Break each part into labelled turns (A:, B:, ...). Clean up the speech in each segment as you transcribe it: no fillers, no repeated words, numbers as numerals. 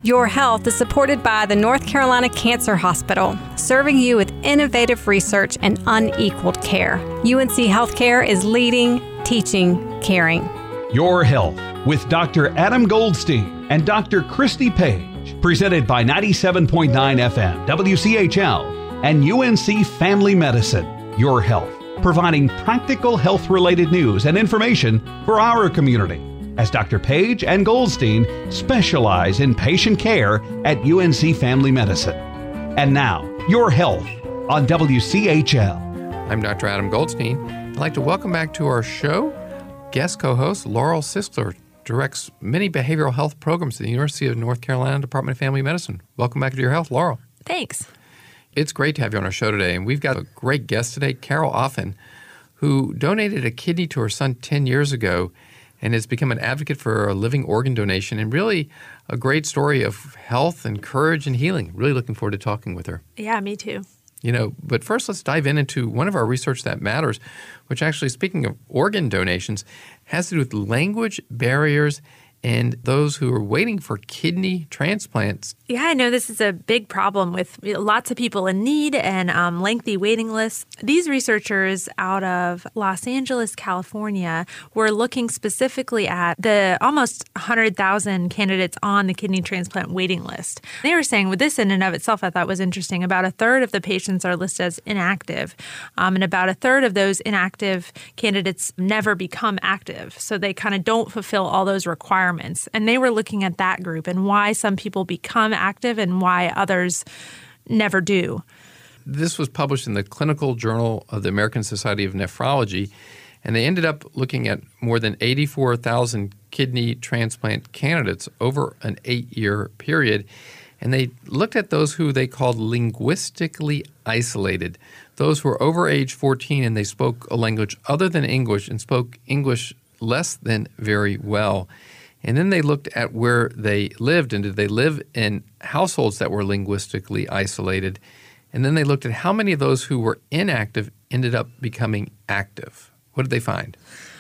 A: Your Health is supported by the North Carolina Cancer Hospital, serving you with innovative research and unequaled care. UNC Healthcare is leading, teaching, caring.
B: Your Health with Dr. Adam Goldstein and Dr. Christy Page, presented by 97.9 FM, WCHL, and UNC Family Medicine. Your Health, providing practical health-related news and information for our community, as Dr. Page and Goldstein specialize in patient care at UNC Family Medicine. And now, Your Health on WCHL.
C: I'm Dr. Adam Goldstein. I'd like to welcome back to our show guest co-host Laurel Sisler, directs many behavioral health programs at the University of North Carolina Department of Family Medicine. Welcome back to Your Health, Laurel.
D: Thanks.
C: It's great to have you on our show today, and we've got a great guest today, Carol Offen, who donated a kidney to her son 10 years ago and has become an advocate for a living organ donation, and really a great story of health and courage and healing. Really looking forward to talking with her.
D: Yeah, me too.
C: But first let's dive into one of our research that matters, which actually, speaking of organ donations, has to do with language barriers and those who are waiting for kidney transplants.
D: Yeah, I know this is a big problem with lots of people in need and lengthy waiting lists. These researchers out of Los Angeles, California, were looking specifically at the almost 100,000 candidates on the kidney transplant waiting list. They were saying, with this in and of itself, I thought was interesting, about a third of the patients are listed as inactive, and about a third of those inactive candidates never become active. So they kind of don't fulfill all those requirements. And they were looking at that group and why some people become active and why others never do.
C: This was published in the Clinical Journal of the American Society of Nephrology, and they ended up looking at more than 84,000 kidney transplant candidates over an 8-year period. And they looked at those who they called linguistically isolated, those who were over age 14 and they spoke a language other than English and spoke English less than very well. And then they looked at where they lived, and did they live in households that were linguistically isolated? And then they looked at how many of those who were inactive ended up becoming active. What did they find?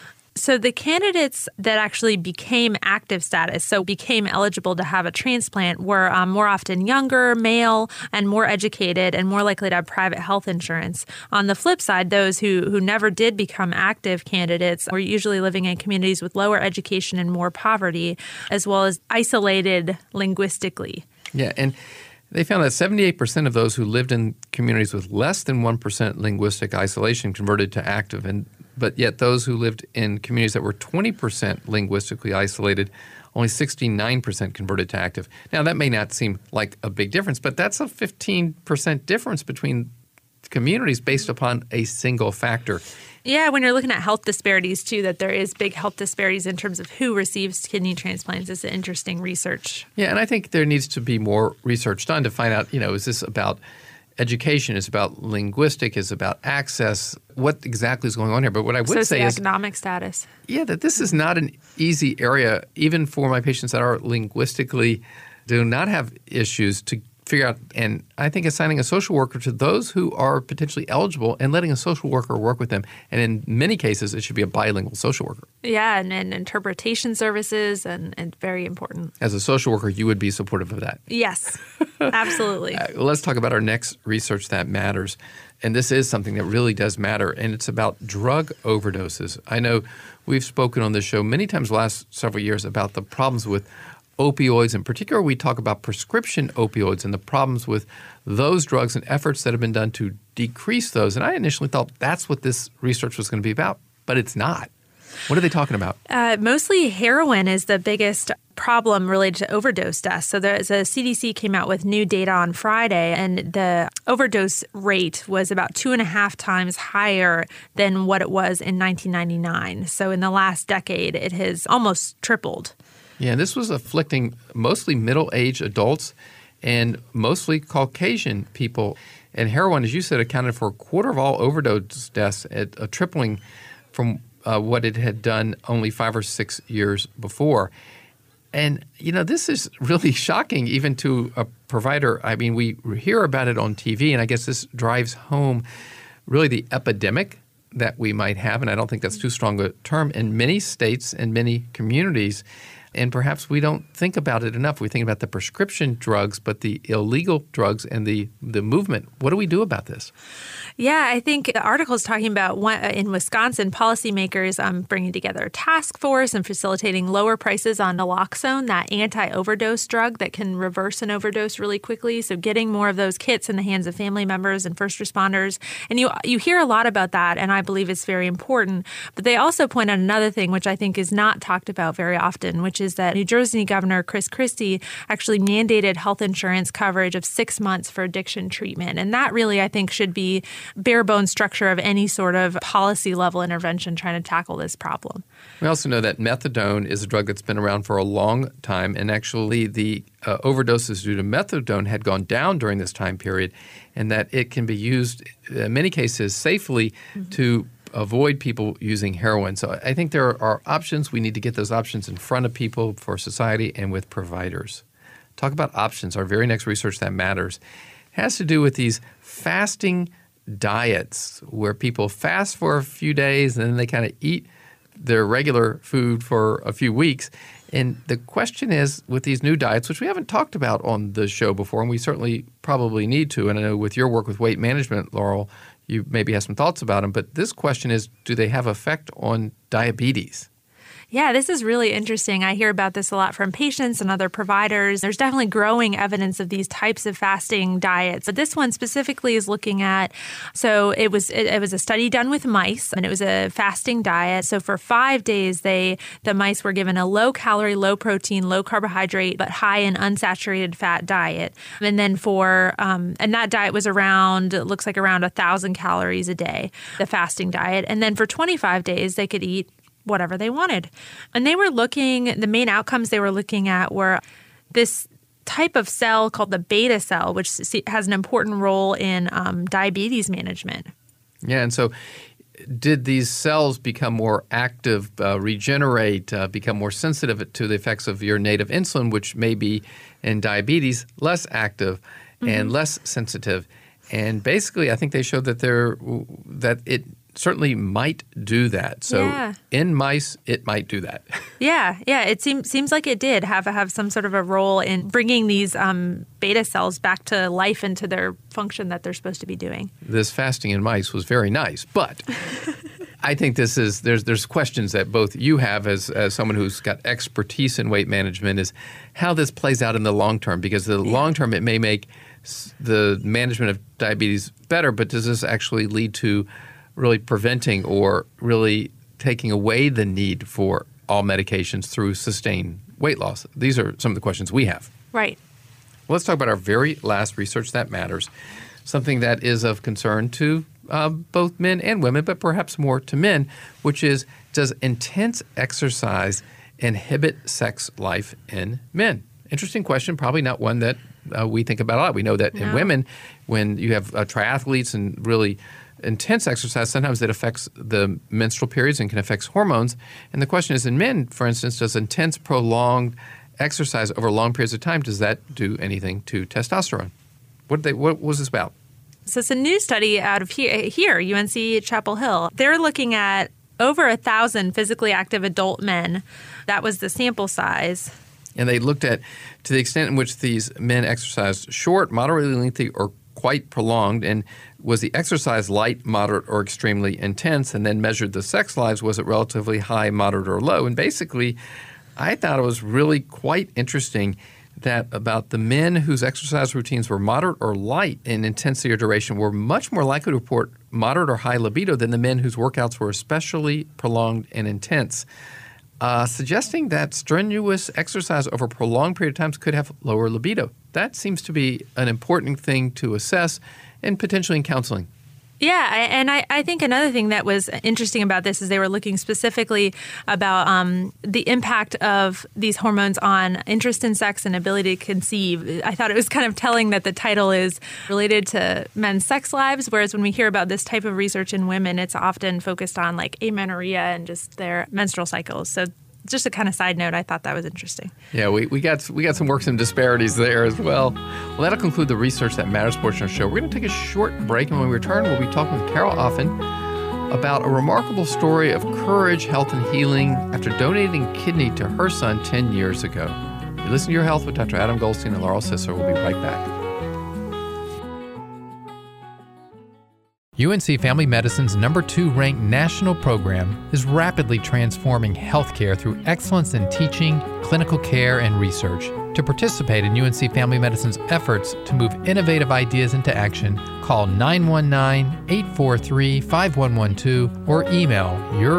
D: So the candidates that actually became active status, so became eligible to have a transplant, were more often younger, male, and more educated and more likely to have private health insurance. On the flip side, those who never did become active candidates were usually living in communities with lower education and more poverty, as well as isolated linguistically.
C: Yeah, and they found that 78% of those who lived in communities with less than 1% linguistic isolation converted to active, but yet those who lived in communities that were 20% linguistically isolated, only 69% converted to active. Now, that may not seem like a big difference, but that's a 15% difference between communities based upon a single factor.
D: Yeah, when you're looking at health disparities, too, that there is big health disparities in terms of who receives kidney transplants is interesting research.
C: Yeah, and I think there needs to be more research done to find out, is this about education, is about linguistic, is about access, what exactly is going on here. But what I would say is
D: socioeconomic status. Yeah,
C: that this is not an easy area, even for my patients that are linguistically do not have issues, to figure out. And I think assigning a social worker to those who are potentially eligible and letting a social worker work with them. And in many cases, it should be a bilingual social worker.
D: Yeah, and interpretation services and very important.
C: As a social worker, you would be supportive of that.
D: Yes, absolutely.
C: Let's talk about our next research that matters. And this is something that really does matter, and it's about drug overdoses. I know we've spoken on this show many times the last several years about the problems with opioids. In particular, we talk about prescription opioids and the problems with those drugs and efforts that have been done to decrease those. And I initially thought that's what this research was going to be about, but it's not. What are they talking about?
D: Mostly heroin is the biggest problem related to overdose deaths. So the CDC came out with new data on Friday, and the overdose rate was about 2.5 times higher than what it was in 1999. So in the last decade, it has almost tripled.
C: Yeah, this was afflicting mostly middle-aged adults and mostly Caucasian people. And heroin, as you said, accounted for a quarter of all overdose deaths, at a tripling from what it had done only 5 or 6 years before. And, this is really shocking even to a provider. I mean, we hear about it on TV, and I guess this drives home really the epidemic that we might have, and I don't think that's too strong a term, in many states and many communities. and perhaps we don't think about it enough. We think about the prescription drugs, but the illegal drugs and the movement. What do we do about this?
D: Yeah, I think the article is talking about in Wisconsin, policymakers bringing together a task force and facilitating lower prices on naloxone, that anti-overdose drug that can reverse an overdose really quickly. So getting more of those kits in the hands of family members and first responders. And you hear a lot about that, and I believe it's very important. But they also point out another thing, which I think is not talked about very often, which is that New Jersey Governor Chris Christie actually mandated health insurance coverage of 6 months for addiction treatment. And that really, I think, should be bare bones structure of any sort of policy level intervention trying to tackle this problem.
C: We also know that methadone is a drug that's been around for a long time, and actually the overdoses due to methadone had gone down during this time period, and that it can be used in many cases safely to avoid people using heroin. So I think there are options. We need to get those options in front of people for society and with providers. Talk about options. Our very next research that matters has to do with these fasting diets where people fast for a few days and then they kind of eat their regular food for a few weeks. And the question is, with these new diets, which we haven't talked about on the show before, and we certainly probably need to, and I know with your work with weight management, Laurel, you maybe have some thoughts about them, but this question is, do they have effect on diabetes?
D: Yeah, this is really interesting. I hear about this a lot from patients and other providers. There's definitely growing evidence of these types of fasting diets. But this one specifically is looking at, so it was a study done with mice, and it was a fasting diet. So for 5 days, the mice were given a low-calorie, low-protein, low-carbohydrate, but high in unsaturated fat diet. And then and that diet was around 1,000 calories a day, the fasting diet. And then for 25 days, they could eat whatever they wanted. And the main outcomes they were looking at were this type of cell called the beta cell, which has an important role in diabetes management.
C: Yeah, and so did these cells become more active, regenerate, become more sensitive to the effects of your native insulin, which may be in diabetes less active and less sensitive? And basically, I think they showed that it certainly might do that. So in mice, it might do that.
D: Yeah. It seems like it did have some sort of a role in bringing these beta cells back to life and to their function that they're supposed to be doing.
C: This fasting in mice was very nice, but I think there's questions that both you have as someone who's got expertise in weight management is how this plays out in the long term, because the long term it may make the management of diabetes better, but does this actually lead to really preventing or really taking away the need for all medications through sustained weight loss? These are some of the questions we have.
D: Right.
C: Well, let's talk about our very last research that matters, something that is of concern to both men and women, but perhaps more to men, which is, does intense exercise inhibit sex life in men? Interesting question, probably not one that we think about a lot. We know that in women, when you have triathletes and really intense exercise, sometimes it affects the menstrual periods and can affect hormones. And the question is, in men, for instance, does intense, prolonged exercise over long periods of time, does that do anything to testosterone? What was this about?
D: So it's a new study out of here, UNC Chapel Hill. They're looking at over 1,000 physically active adult men. That was the sample size.
C: And they looked at, to the extent in which these men exercised short, moderately lengthy, or quite prolonged, and was the exercise light, moderate, or extremely intense, and then measured the sex lives. Was it relatively high, moderate, or low? And basically, I thought it was really quite interesting that about the men whose exercise routines were moderate or light in intensity or duration were much more likely to report moderate or high libido than the men whose workouts were especially prolonged and intense, suggesting that strenuous exercise over a prolonged period of time could have lower libido. That seems to be an important thing to assess and potentially in counseling.
D: Yeah, and I think another thing that was interesting about this is they were looking specifically about the impact of these hormones on interest in sex and ability to conceive. I thought it was kind of telling that the title is related to men's sex lives, whereas when we hear about this type of research in women, it's often focused on like amenorrhea and just their menstrual cycles. So just a kind of side note, I thought that was interesting.
C: Yeah, we got some work, some disparities there as well. Well, that'll conclude the Research That Matters portion of the show. We're going to take a short break, and when we return, we'll be talking with Carol Offen, about a remarkable story of courage, health, and healing after donating a kidney to her son 10 years ago. You listen to Your Health with Dr. Adam Goldstein and Laurel Sisler. We'll be right back. UNC Family Medicine's #2 ranked national program is rapidly transforming healthcare through excellence in teaching, clinical care, and research. To participate in UNC Family Medicine's efforts to move innovative ideas into action, call 919-843-5112 or email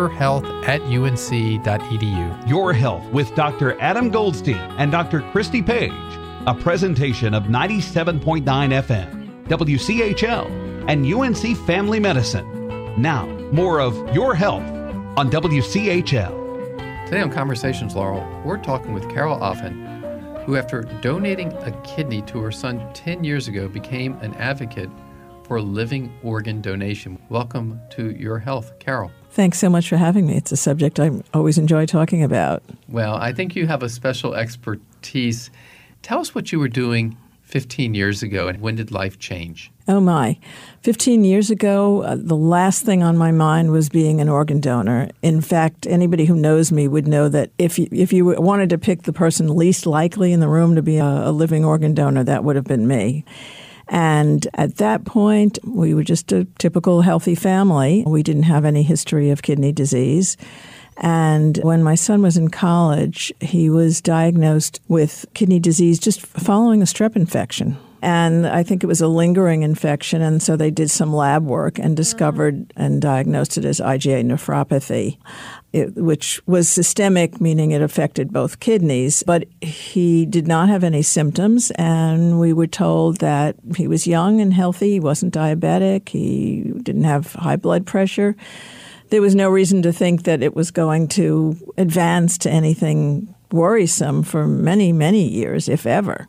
C: yourhealth@unc.edu.
B: Your Health with Dr. Adam Goldstein and Dr. Christy Page, a presentation of 97.9 FM, WCHL, and UNC Family Medicine. Now, more of Your Health on WCHL.
C: Today on Conversations, Laurel, we're talking with Carol Offen, who after donating a kidney to her son 10 years ago became an advocate for living organ donation. Welcome to Your Health, Carol.
E: Thanks so much for having me. It's a subject I always enjoy talking about.
C: Well, I think you have a special expertise. Tell us what you were doing 15 years ago and when did life change?
E: Oh my. 15 years ago, the last thing on my mind was being an organ donor. In fact, anybody who knows me would know that if you wanted to pick the person least likely in the room to be a living organ donor, that would have been me. And at that point, we were just a typical healthy family. We didn't have any history of kidney disease. And when my son was in college, he was diagnosed with kidney disease just following a strep infection. And I think it was a lingering infection, and so they did some lab work and discovered and diagnosed it as IgA nephropathy, which was systemic, meaning it affected both kidneys. But he did not have any symptoms, and we were told that he was young and healthy. He wasn't diabetic. He didn't have high blood pressure. There was no reason to think that it was going to advance to anything worrisome for many, many years, if ever.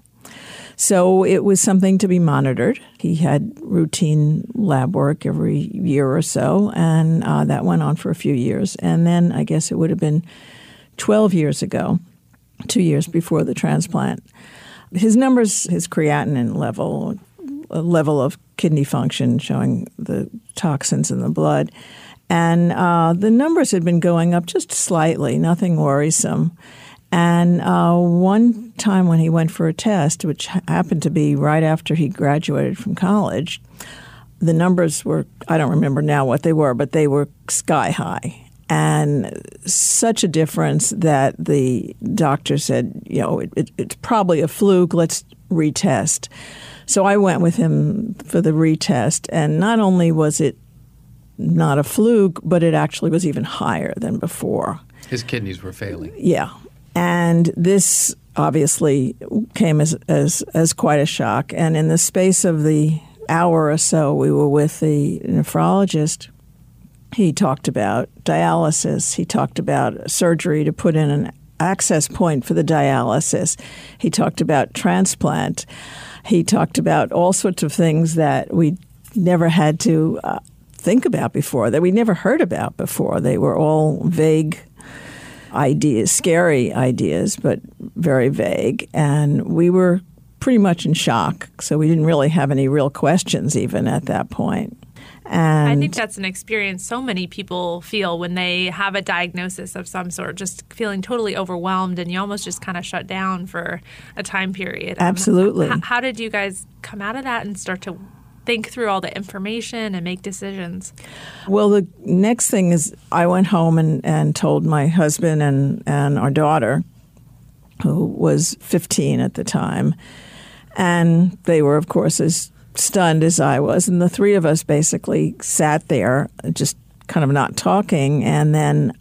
E: So it was something to be monitored. He had routine lab work every year or so, and that went on for a few years. And then I guess it would have been 12 years ago, 2 years before the transplant. His numbers, his creatinine level, a level of kidney function showing the toxins in the blood, and the numbers had been going up just slightly, nothing worrisome. And one time when he went for a test, which happened to be right after he graduated from college, the numbers were, I don't remember now what they were, but they were sky high. And such a difference that the doctor said, it's probably a fluke, let's retest. So I went with him for the retest, and not only was it not a fluke, but it actually was even higher than before.
C: His kidneys were failing.
E: Yeah. And this obviously came as quite a shock. And in the space of the hour or so we were with the nephrologist, he talked about dialysis. He talked about surgery to put in an access point for the dialysis. He talked about transplant. He talked about all sorts of things that we never had to think about before, that we never heard about before. They were all vague ideas, scary ideas, but very vague. And we were pretty much in shock. So we didn't really have any real questions even at that point. And
D: I think that's an experience so many people feel when they have a diagnosis of some sort, just feeling totally overwhelmed, and you almost just kind of shut down for a time period.
E: Absolutely.
D: How did you guys come out of that and start to think through all the information and make decisions?
E: Well, the next thing is I went home and told my husband and our daughter, who was 15 at the time. And they were, of course, as stunned as I was. And the three of us basically sat there just kind of not talking. And then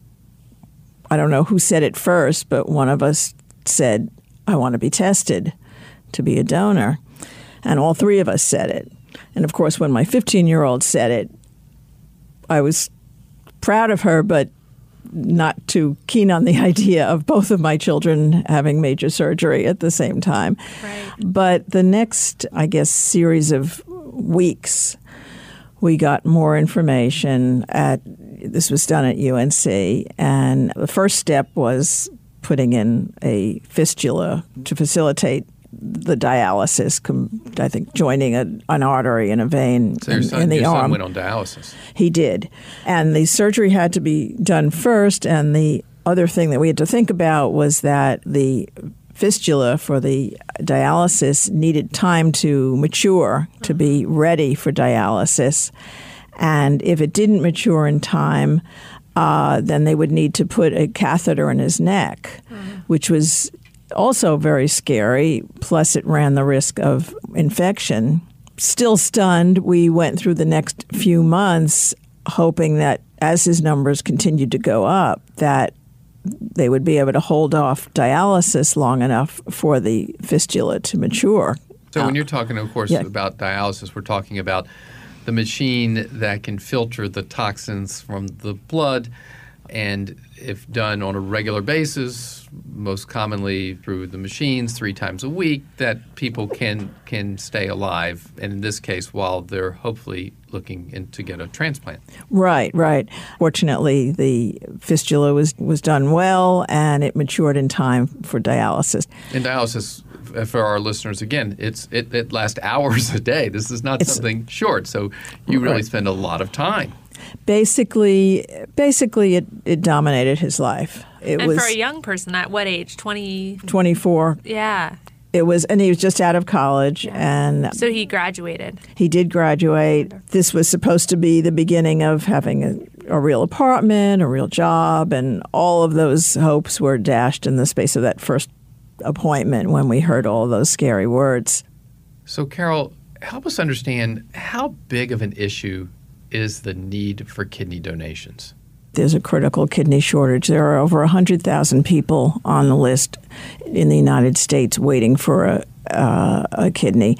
E: I don't know who said it first, but one of us said, I want to be tested to be a donor. And all three of us said it. And, of course, when my 15-year-old said it, I was proud of her, but not too keen on the idea of both of my children having major surgery at the same time.
D: Right.
E: But the next, I guess, series of weeks, we got more information. This was done at UNC, and the first step was putting in a fistula to facilitate the dialysis, I think joining an artery in a vein
C: So your son went on dialysis.
E: He did. And the surgery had to be done first. And the other thing that we had to think about was that the fistula for the dialysis needed time to mature to be ready for dialysis. And if it didn't mature in time, then they would need to put a catheter in his neck, which was also very scary. Plus, it ran the risk of infection. Still stunned, we went through the next few months hoping that as his numbers continued to go up, that they would be able to hold off dialysis long enough for the fistula to mature.
C: So when you're talking, of course, about dialysis, we're talking about the machine that can filter the toxins from the blood, and if done on a regular basis, most commonly through the machines 3 times a week, that people can stay alive, and in this case, while they're hopefully looking to get a transplant.
E: Right. Fortunately, the fistula was done well, and it matured in time for dialysis.
C: And dialysis, for our listeners, again, it lasts hours a day. This is not something short, so you really spend a lot of time. Basically,
E: it dominated his life.
D: And for a young person, at what age?
E: 24.
D: Yeah.
E: It was, and he was just out of college, and
D: so he graduated.
E: He did graduate. This was supposed to be the beginning of having a real apartment, a real job, and all of those hopes were dashed in the space of that first appointment when we heard all those scary words.
C: So, Carol, help us understand how big of an issue is the need for kidney donations?
E: There's a critical kidney shortage. There are over 100,000 people on the list in the United States waiting for a kidney.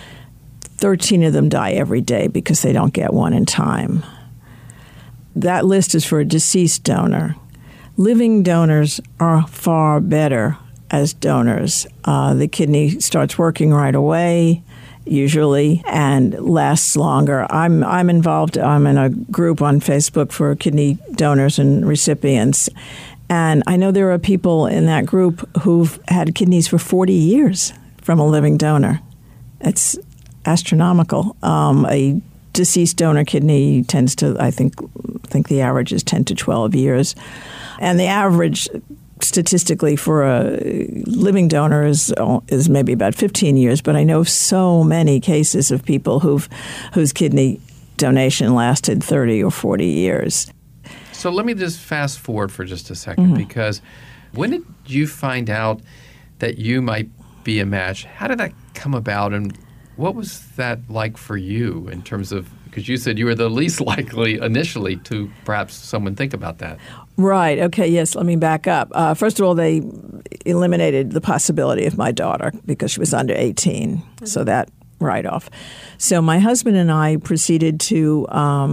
E: 13 of them die every day because they don't get one in time. That list is for a deceased donor. Living donors are far better as donors. The kidney starts working right away, usually, and lasts longer. I'm involved. I'm in a group on Facebook for kidney donors and recipients. And I know there are people in that group who've had kidneys for 40 years from a living donor. It's astronomical. A deceased donor kidney tends to, I think the average is 10 to 12 years. And the average statistically for a living donor is maybe about 15 years, but I know so many cases of people whose kidney donation lasted 30 or 40 years.
C: So let me just fast forward for just a second, because when did you find out that you might be a match? How did that come about, and what was that like for you in terms of, because you said you were the least likely initially to perhaps someone think about that.
E: Right. Okay. Yes. Let me back up. First of all, they eliminated the possibility of my daughter because she was under 18. So that right off. So my husband and I proceeded to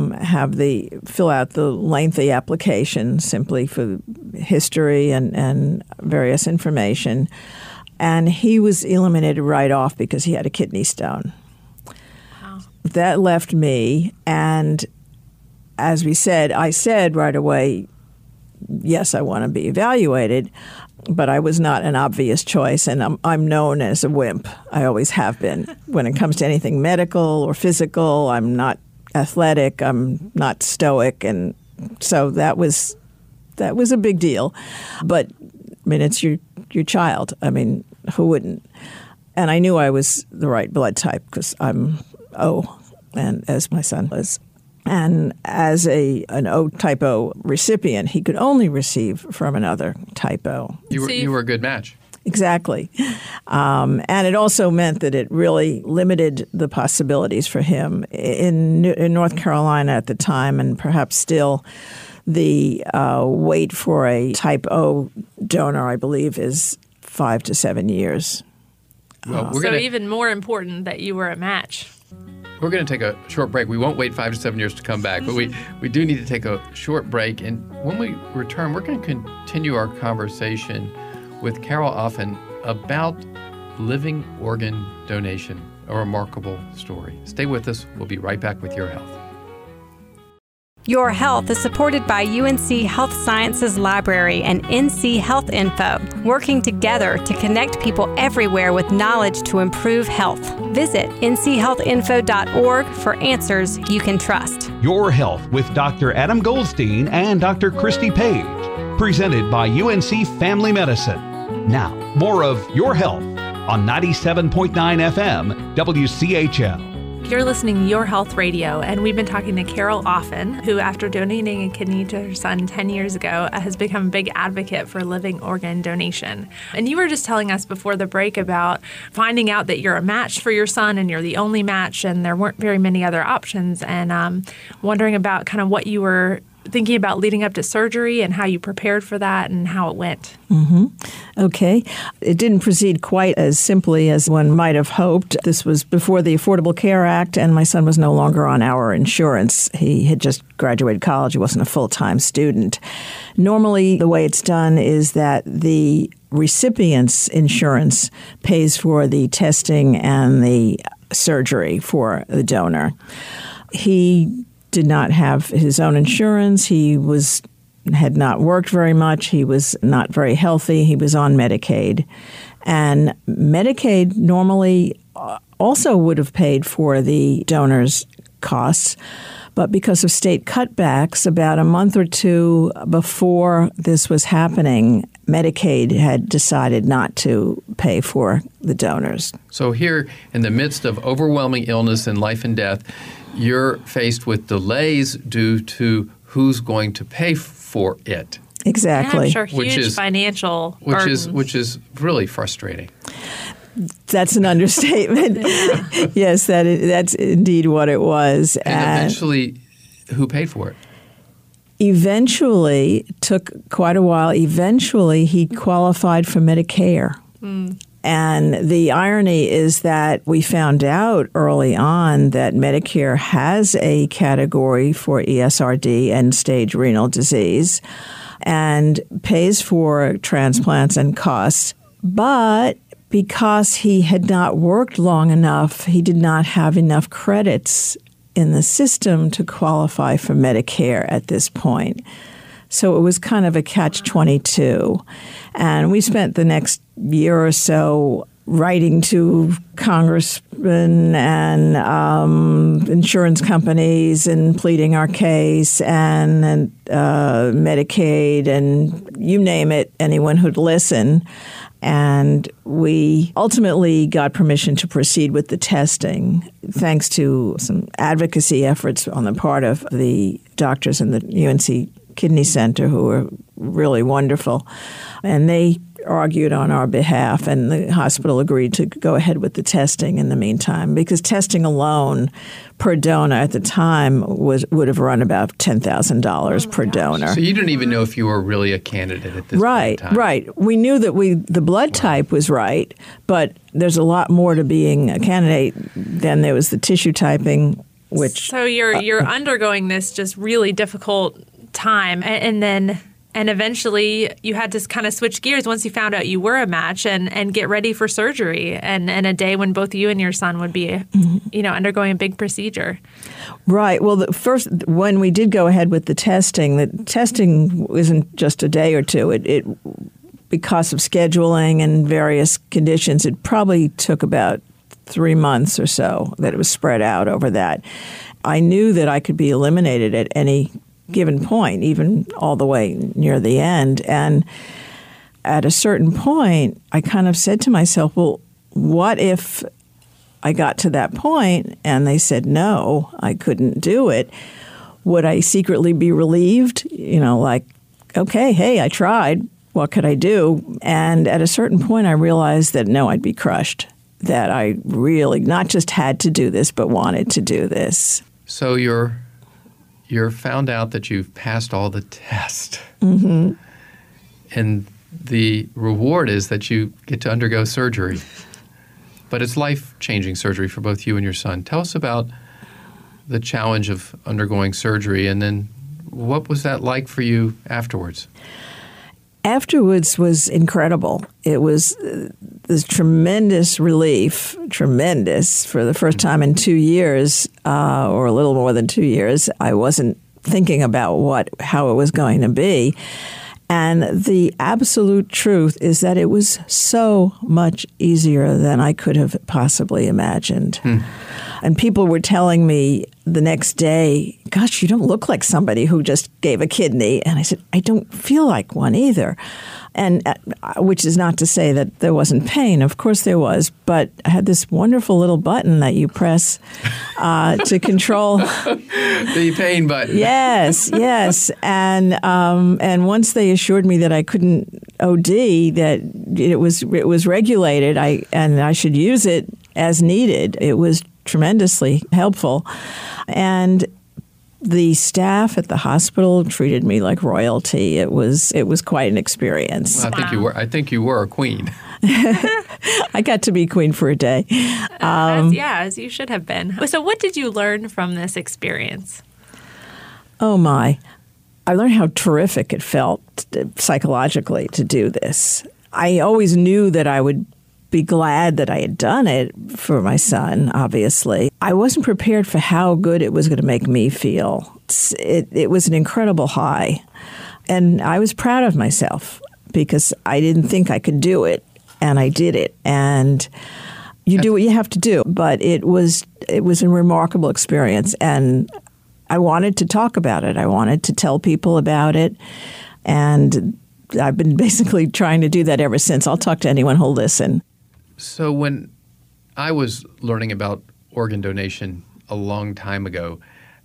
E: fill out the lengthy application simply for history and various information. And he was eliminated right off because he had a kidney stone. That left me, and as I said right away, yes, I want to be evaluated, but I was not an obvious choice, and I'm known as a wimp. I always have been. When it comes to anything medical or physical, I'm not athletic, I'm not stoic, and so that was a big deal. But, I mean, it's your child. I mean, who wouldn't? And I knew I was the right blood type because I'm O, and as my son was. And as an O type O recipient, he could only receive from another type O.
C: You were a good match.
E: Exactly. And it also meant that it really limited the possibilities for him. In North Carolina at the time, and perhaps still, the wait for a type O donor, I believe, is 5 to 7 years.
C: Well,
D: even more important that you were a match.
C: We're going to take a short break. We won't wait 5 to 7 years to come back, but we do need to take a short break. And when we return, we're going to continue our conversation with Carol Offen about living organ donation, a remarkable story. Stay with us. We'll be right back with Your Health.
A: Your Health is supported by UNC Health Sciences Library and NC Health Info, working together to connect people everywhere with knowledge to improve health. Visit nchealthinfo.org for answers you can trust.
B: Your Health with Dr. Adam Goldstein and Dr. Christy Page, presented by UNC Family Medicine. Now, more of Your Health on 97.9 FM WCHL.
D: You're listening to Your Health Radio, and we've been talking to Carol Offen, who, after donating a kidney to her son 10 years ago, has become a big advocate for living organ donation. And you were just telling us before the break about finding out that you're a match for your son and you're the only match, and there weren't very many other options, and wondering about kind of what you were thinking about leading up to surgery and how you prepared for that and how it went.
E: Okay. It didn't proceed quite as simply as one might have hoped. This was before the Affordable Care Act, and my son was no longer on our insurance. He had just graduated college. He wasn't a full-time student. Normally, the way it's done is that the recipient's insurance pays for the testing and the surgery for the donor. He did not have his own insurance. He had not worked very much. He was not very healthy. He was on Medicaid. And Medicaid normally also would have paid for the donor's costs. But because of state cutbacks, about a month or two before this was happening, Medicaid had decided not to pay for the donors.
C: So here, in the midst of overwhelming illness and life and death, you're faced with delays due to who's going to pay for it.
E: Exactly.
D: And I'm sure huge financial burdens.
C: Which is really frustrating.
E: That's an understatement. Yes, that's indeed what it was.
C: And eventually, who paid for it?
E: Eventually, it took quite a while. Eventually, he qualified for Medicare. And the irony is that we found out early on that Medicare has a category for ESRD, end-stage renal disease, and pays for transplants and costs. But because he had not worked long enough, he did not have enough credits in the system to qualify for Medicare at this point. So it was kind of a catch-22. And we spent the next year or so writing to congressmen and insurance companies and pleading our case and Medicaid and you name it, anyone who'd listen. And we ultimately got permission to proceed with the testing, thanks to some advocacy efforts on the part of the doctors in the UNC Kidney Center who were really wonderful. And they argued on our behalf, and the hospital agreed to go ahead with the testing in the meantime, because testing alone per donor at the time would have run about $10,000 per donor.
C: So you didn't even know if you were really a candidate at this point in time.
E: Right. We knew that the blood type was right, but there's a lot more to being a candidate than there was the tissue typing, which...
D: So you're undergoing this just really difficult time, and eventually you had to kind of switch gears once you found out you were a match and get ready for surgery and a day when both you and your son would be undergoing a big procedure.
E: Right. Well, when we did go ahead with the testing isn't just a day or two. It because of scheduling and various conditions, it probably took about 3 months or so that it was spread out over that. I knew that I could be eliminated at any given point, even all the way near the end. And at a certain point, I kind of said to myself, well, what if I got to that point and they said, no, I couldn't do it? Would I secretly be relieved? Like, okay, hey, I tried. What could I do? And at a certain point, I realized that, no, I'd be crushed, that I really not just had to do this, but wanted to do this.
C: So you're found out that you've passed all the tests.
E: Mm-hmm.
C: And the reward is that you get to undergo surgery. But it's life-changing surgery for both you and your son. Tell us about the challenge of undergoing surgery, and then what was that like for you afterwards?
E: Afterwards was incredible. It was this tremendous relief, for the first time in 2 years, or a little more than 2 years. I wasn't thinking about how it was going to be. And the absolute truth is that it was so much easier than I could have possibly imagined. And people were telling me the next day, gosh, you don't look like somebody who just gave a kidney. And I said, I don't feel like one either. And which is not to say that there wasn't pain. Of course there was. But I had this wonderful little button that you press to control
C: the pain button.
E: Yes. And once they assured me that I couldn't OD, that it was regulated, and I should use it as needed. It was tremendously helpful. And the staff at the hospital treated me like royalty. It was quite an experience.
C: Well, I think you were a queen.
E: I got to be queen for a day.
D: As you should have been. So what did you learn from this experience?
E: Oh, my. I learned how terrific it felt psychologically to do this. I always knew that I would be glad that I had done it for my son, obviously. I wasn't prepared for how good it was going to make me feel. It was an incredible high. And I was proud of myself because I didn't think I could do it, and I did it. And you do what you have to do. But it was a remarkable experience, and I wanted to talk about it. I wanted to tell people about it, and I've been basically trying to do that ever since. I'll talk to anyone who'll listen.
C: So when I was learning about organ donation a long time ago,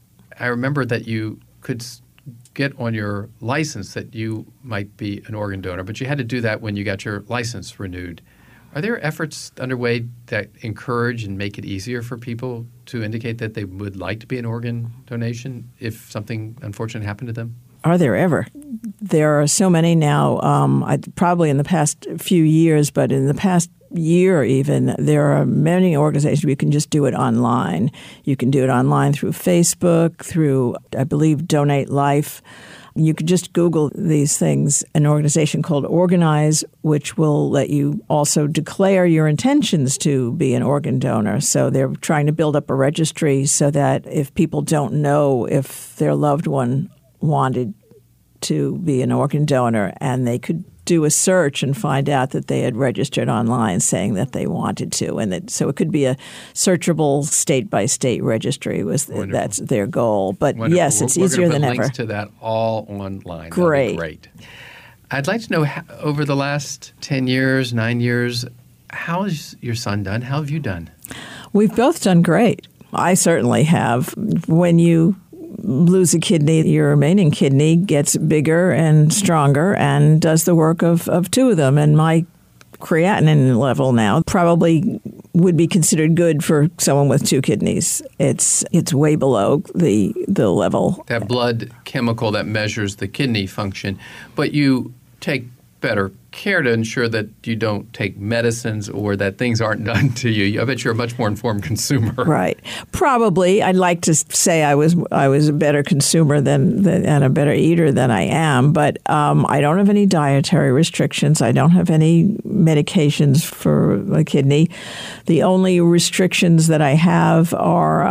C: I remember that you could get on your license that you might be an organ donor, but you had to do that when you got your license renewed. Are there efforts underway that encourage and make it easier for people to indicate that they would like to be an organ donation if something unfortunate happened to them?
E: Are there ever? There are so many now, probably in the past few years, but in the past year even, there are many organizations where you can just do it online. You can do it online through Facebook, through, I believe, Donate Life. You could just Google these things, an organization called Organize, which will let you also declare your intentions to be an organ donor. So they're trying to build up a registry so that if people don't know if their loved one wanted to be an organ donor, and they could do a search and find out that they had registered online saying that they wanted to. And so it could be a searchable state-by-state registry. That's their goal. But
C: Wonderful.
E: Yes, it's easier than ever.
C: We're going to put links to that all online.
E: Great.
C: Great. I'd like to know, over the last 10 years, 9 years, how has your son done? How have you done?
E: We've both done great. I certainly have. When you lose a kidney, your remaining kidney gets bigger and stronger and does the work of two of them. And my creatinine level now probably would be considered good for someone with two kidneys. It's way below the level.
C: That blood chemical that measures the kidney function. But you take better care to ensure that you don't take medicines or that things aren't done to you. I bet you're a much more informed consumer.
E: Right. Probably. I'd like to say I was a better consumer and a better eater than I am, but I don't have any dietary restrictions. I don't have any medications for my kidney. The only restrictions that I have are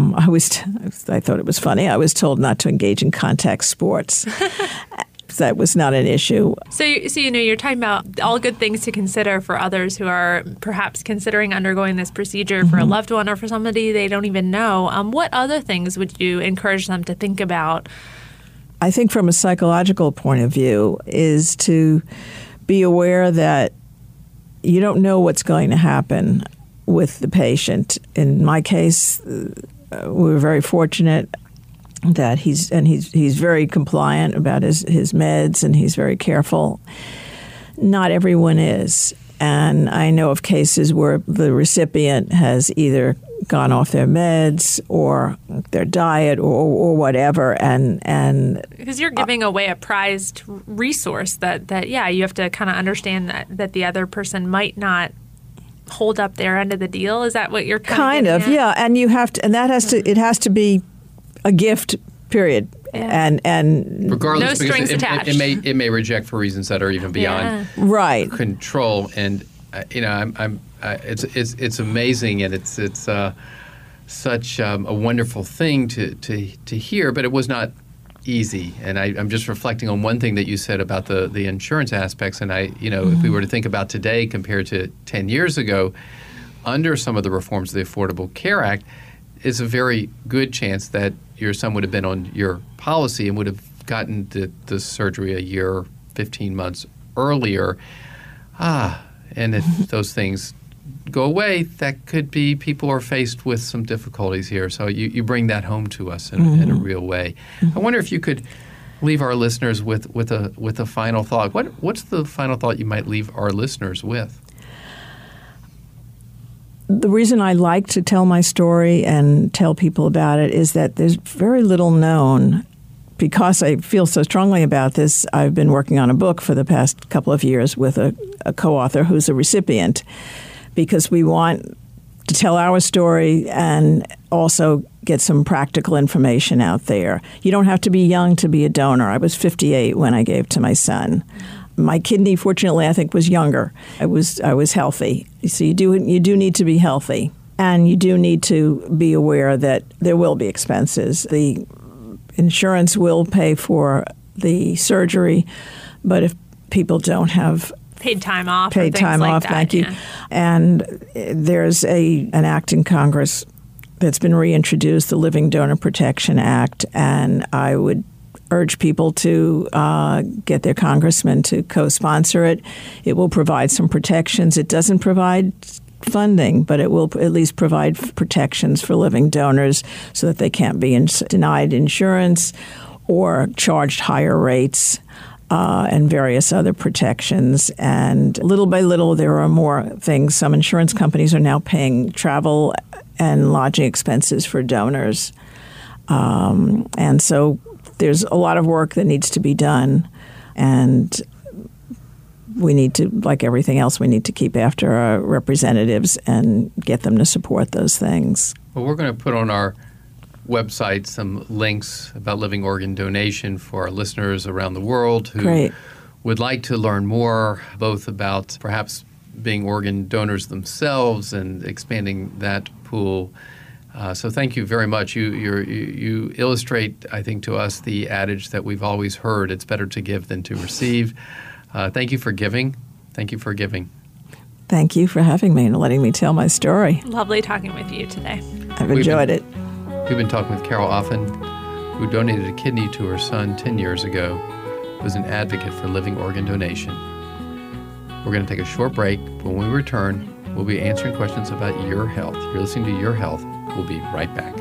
E: I thought it was funny. I was told not to engage in contact sports. That was not an issue.
D: So you're talking about all good things to consider for others who are perhaps considering undergoing this procedure for a loved one or for somebody they don't even know. What other things would you encourage them to think about?
E: I think from a psychological point of view is to be aware that you don't know what's going to happen with the patient. In my case, we were very fortunate that he's very compliant about his meds, and he's very careful. Not everyone is. And I know of cases where the recipient has either gone off their meds or their diet or whatever. And
D: because you're giving away a prized resource that you have to kind of understand that the other person might not hold up their end of the deal. Is that what you're
E: kind of? Yeah. And you have to, and that has to, it has to be a gift, period. Yeah. And
C: regardless,
D: no strings attached.
C: It may reject for reasons that are even beyond
E: right
C: control. And it's amazing, and it's such a wonderful thing to hear. But it was not easy. And I'm just reflecting on one thing that you said about the insurance aspects. And if we were to think about today compared to 10 years ago, under some of the reforms of the Affordable Care Act, is a very good chance that your son would have been on your policy and would have gotten the surgery a year, 15 months earlier. And if those things go away, that could be people are faced with some difficulties here. So you bring that home to us in a real way. I wonder if you could leave our listeners with a final thought. What's the final thought you might leave our listeners with?
E: The reason I like to tell my story and tell people about it is that there's very little known. Because I feel so strongly about this, I've been working on a book for the past couple of years with a co-author who's a recipient, because we want to tell our story and also get some practical information out there. You don't have to be young to be a donor. I was 58 when I gave to my son. My kidney, fortunately, I think was younger. I was healthy. So you do need to be healthy, and you do need to be aware that there will be expenses. The insurance will pay for the surgery, but if people don't have
D: paid time off,
E: thank you. And there's an act in Congress that's been reintroduced, the Living Donor Protection Act, and I would urge people to get their congressman to co-sponsor it. It will provide some protections. It doesn't provide funding, but it will at least provide protections for living donors so that they can't be denied insurance or charged higher rates and various other protections. And little by little, there are more things. Some insurance companies are now paying travel and lodging expenses for donors. And so there's a lot of work that needs to be done, and we need to, like everything else, we need to keep after our representatives and get them to support those things.
C: Well, we're going to put on our website some links about living organ donation for our listeners around the world who would like to learn more, both about perhaps being organ donors themselves and expanding that pool. So thank you very much. You illustrate, I think, to us the adage that we've always heard: it's better to give than to receive. Thank you for giving. Thank you for giving.
E: Thank you for having me and letting me tell my story.
D: Lovely talking with you today.
E: I've enjoyed it.
C: We've been talking with Carol Offen, who donated a kidney to her son 10 years ago, who's an advocate for living organ donation. We're going to take a short break, but when we return, we'll be answering questions about your health. You're listening to Your Health. We'll be right back.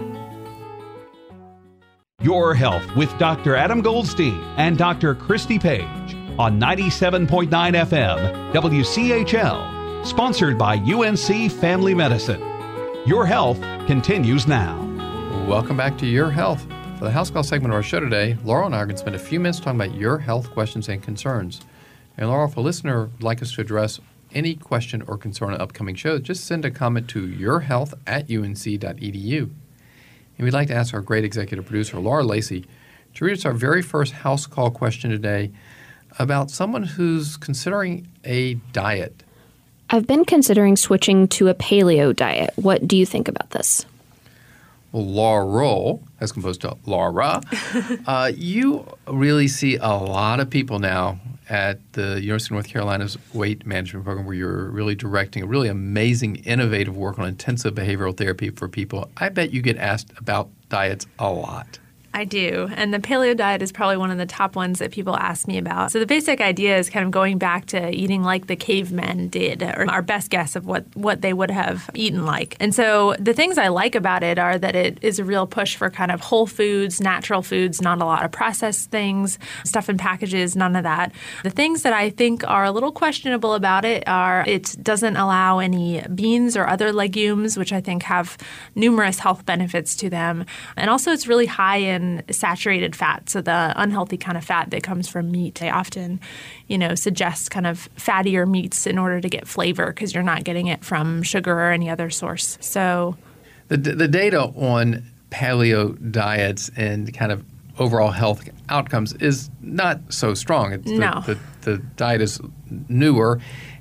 B: Your Health with Dr. Adam Goldstein and Dr. Christy Page on 97.9 FM WCHL, sponsored by UNC Family Medicine. Your Health continues now.
C: Welcome back to Your Health. For the house call segment of our show today, Laurel and I are going to spend a few minutes talking about your health questions and concerns. And Laurel, if a listener would like us to address any question or concern on an upcoming show, just send a comment to yourhealth@unc.edu. And we'd like to ask our great executive producer, Laura Lacey, to read us our very first house call question today about someone who's considering a diet.
F: I've been considering switching to a paleo diet. What do you think about this?
C: Well, Laurel, as composed to Laura, you really see a lot of people now at the University of North Carolina's weight management program, where you're really directing a really amazing, innovative work on intensive behavioral therapy for people. I bet you get asked about diets a lot.
D: I do. And the paleo diet is probably one of the top ones that people ask me about. So the basic idea is kind of going back to eating like the cavemen did, or our best guess of what they would have eaten like. And so the things I like about it are that it is a real push for kind of whole foods, natural foods, not a lot of processed things, stuff in packages, none of that. The things that I think are a little questionable about it are it doesn't allow any beans or other legumes, which I think have numerous health benefits to them. And also it's really high in saturated fat, so the unhealthy kind of fat that comes from meat. They often, suggest kind of fattier meats in order to get flavor because you're not getting it from sugar or any other source. So
C: the data on paleo diets and kind of overall health outcomes is not so strong.
D: No.
C: The diet is newer,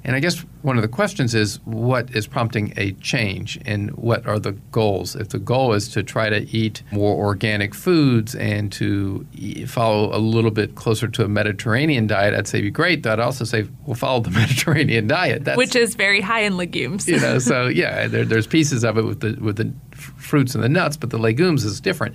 C: And I guess one of the questions is, what is prompting a change and what are the goals? If the goal is to try to eat more organic foods and to follow a little bit closer to a Mediterranean diet, I'd say be great. I'd also say, well, follow the Mediterranean diet.
D: Which is very high in legumes.
C: So yeah, there's pieces of it with the fruits and the nuts, but the legumes is different.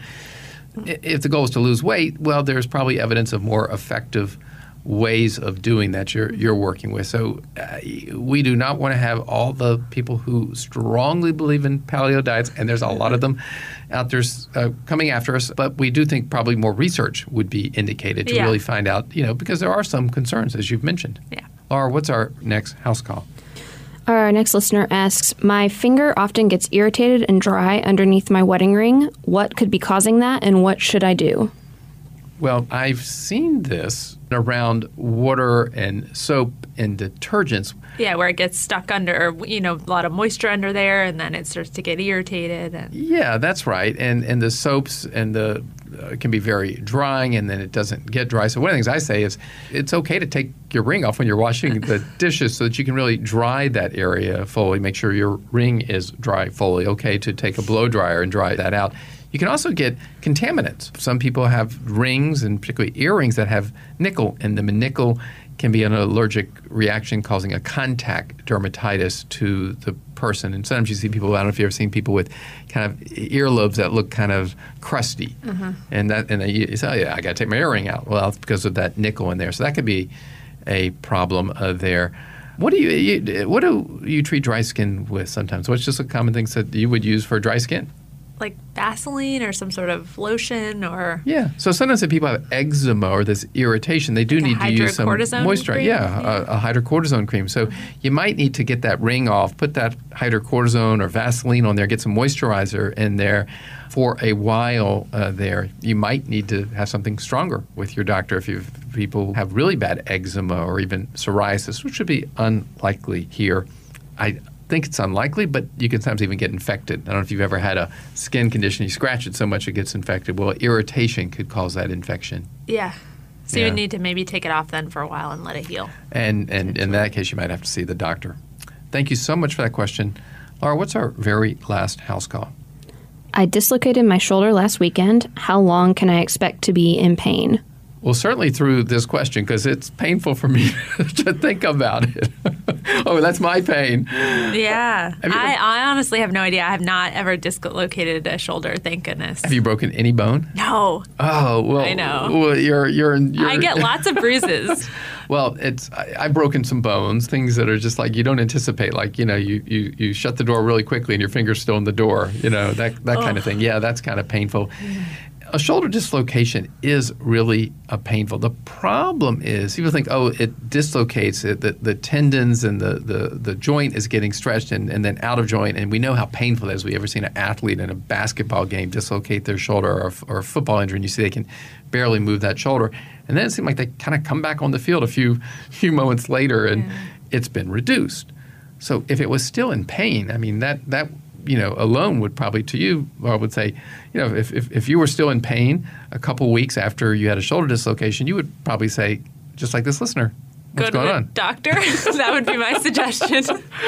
C: If the goal is to lose weight, well, there's probably evidence of more effective ways of doing that you're working with. So we do not want to have all the people who strongly believe in paleo diets, and there's a lot of them out there coming after us, but we do think probably more research would be indicated to really find out, because there are some concerns, as you've mentioned.
D: Yeah.
C: Laura, what's our next house call?
F: Our next listener asks, my finger often gets irritated and dry underneath my wedding ring. What could be causing that, and what should I do?
C: Well, I've seen this around water and soap and detergents.
D: Yeah, where it gets stuck under, a lot of moisture under there, and then it starts to get irritated.
C: Yeah, that's right. And the soaps and the can be very drying, and then it doesn't get dry. So one of the things I say is it's okay to take your ring off when you're washing the dishes so that you can really dry that area fully. Make sure your ring is dry fully. Okay to take a blow dryer and dry that out. You can also get contaminants. Some people have rings, and particularly earrings, that have nickel in them. And nickel can be an allergic reaction causing a contact dermatitis to the person. And sometimes you see people, I don't know if you've ever seen people with kind of earlobes that look kind of crusty. Mm-hmm. And you say, oh, yeah, I got to take my earring out. Well, it's because of that nickel in there. So that could be a problem there. What do you treat dry skin with sometimes? What's just a common thing that you would use for dry skin?
D: Like Vaseline or some sort of lotion or... Yeah.
C: So sometimes if people have eczema or this irritation, they do need to use some moisturizer.
D: Cream?
C: Yeah, a hydrocortisone cream. So you might need to get that ring off, put that hydrocortisone or Vaseline on there, get some moisturizer in there for a while there. You might need to have something stronger with your doctor if people have really bad eczema or even psoriasis, which would be unlikely here. I think it's unlikely, but you can sometimes even get infected. I don't know if you've ever had a skin condition, you scratch it so much it gets infected. Well, irritation could cause that infection.
D: Yeah. So you would need to maybe take it off then for a while and let it heal.
C: And in that case, you might have to see the doctor. Thank you so much for that question. Laura, what's our very last house call?
F: I dislocated my shoulder last weekend. How long can I expect to be in pain?
C: Well, certainly through this question, because it's painful for me to think about it. Oh, that's my pain.
D: Yeah. I honestly have no idea. I have not ever dislocated a shoulder, thank goodness.
C: Have you broken any bone?
D: No.
C: Oh, well.
D: I know.
C: Well, you're
D: I get lots of bruises.
C: Well, I've broken some bones, things that are just like you don't anticipate. Like, you shut the door really quickly and your finger's still in the door, that kind of thing. Yeah, that's kind of painful. A shoulder dislocation is really painful. The problem is people think, it dislocates, the tendons and the joint is getting stretched and then out of joint. And we know how painful it is. We ever seen an athlete in a basketball game dislocate their shoulder or a football injury, and you see they can barely move that shoulder. And then it seemed like they kind of come back on the field a few moments later, and it's been reduced. So if it was still in pain, I mean, that alone would probably, to you, I would say, if you were still in pain a couple weeks after you had a shoulder dislocation, you would probably say, just like this listener, what's going on?
D: Doctor. That would be my suggestion.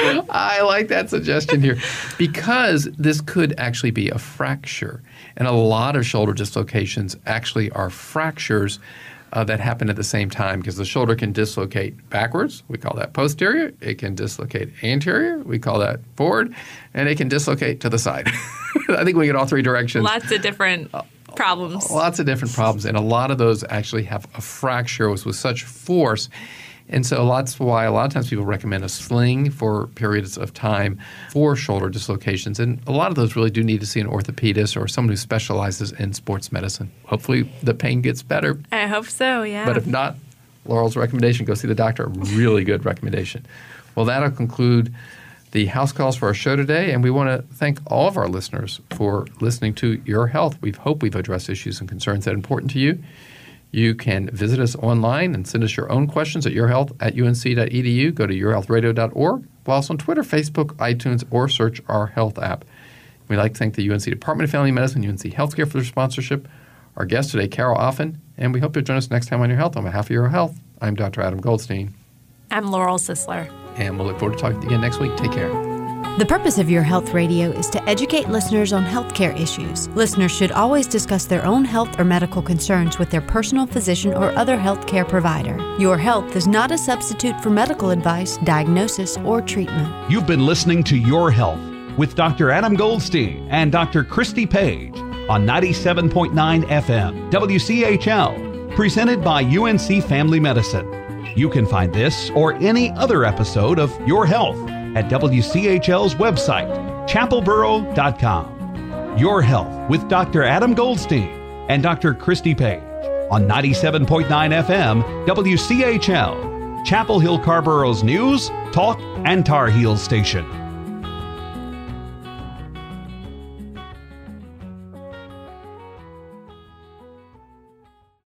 C: I like that suggestion here because this could actually be a fracture. And a lot of shoulder dislocations actually are fractures that happen at the same time because the shoulder can dislocate backwards. We call that posterior. It can dislocate anterior. We call that forward. And it can dislocate to the side. I think we get all three directions.
D: Lots of different problems.
C: Lots of different problems. And a lot of those actually have a fracture with such force. And so that's why a lot of times people recommend a sling for periods of time for shoulder dislocations. And a lot of those really do need to see an orthopedist or someone who specializes in sports medicine. Hopefully the pain gets better.
D: I hope so, yeah.
C: But if not, Laurel's recommendation, go see the doctor. Really good recommendation. Well, that'll conclude the house calls for our show today. And we want to thank all of our listeners for listening to Your Health. We hope we've addressed issues and concerns that are important to you. You can visit us online and send us your own questions at yourhealth@unc.edu. Go to yourhealthradio.org. Follow us on Twitter, Facebook, iTunes, or search our health app. We'd like to thank the UNC Department of Family Medicine, UNC Healthcare for their sponsorship. Our guest today, Carol Offen, and we hope you'll join us next time on Your Health. On behalf of Your Health, I'm Dr. Adam Goldstein.
D: I'm Laurel Sisler.
C: and we'll look forward to talking to you again next week. Take care.
G: The purpose of Your Health Radio is to educate listeners on healthcare issues. Listeners should always discuss their own health or medical concerns with their personal physician or other healthcare provider. Your Health is not a substitute for medical advice, diagnosis, or treatment.
B: You've been listening to Your Health with Dr. Adam Goldstein and Dr. Christy Page on 97.9 FM WCHL, presented by UNC Family Medicine. You can find this or any other episode of Your Health at WCHL's website, chapelboro.com. Your Health with Dr. Adam Goldstein and Dr. Christy Page on 97.9 FM WCHL, Chapel Hill Carborough's news, talk, and Tar Heels station.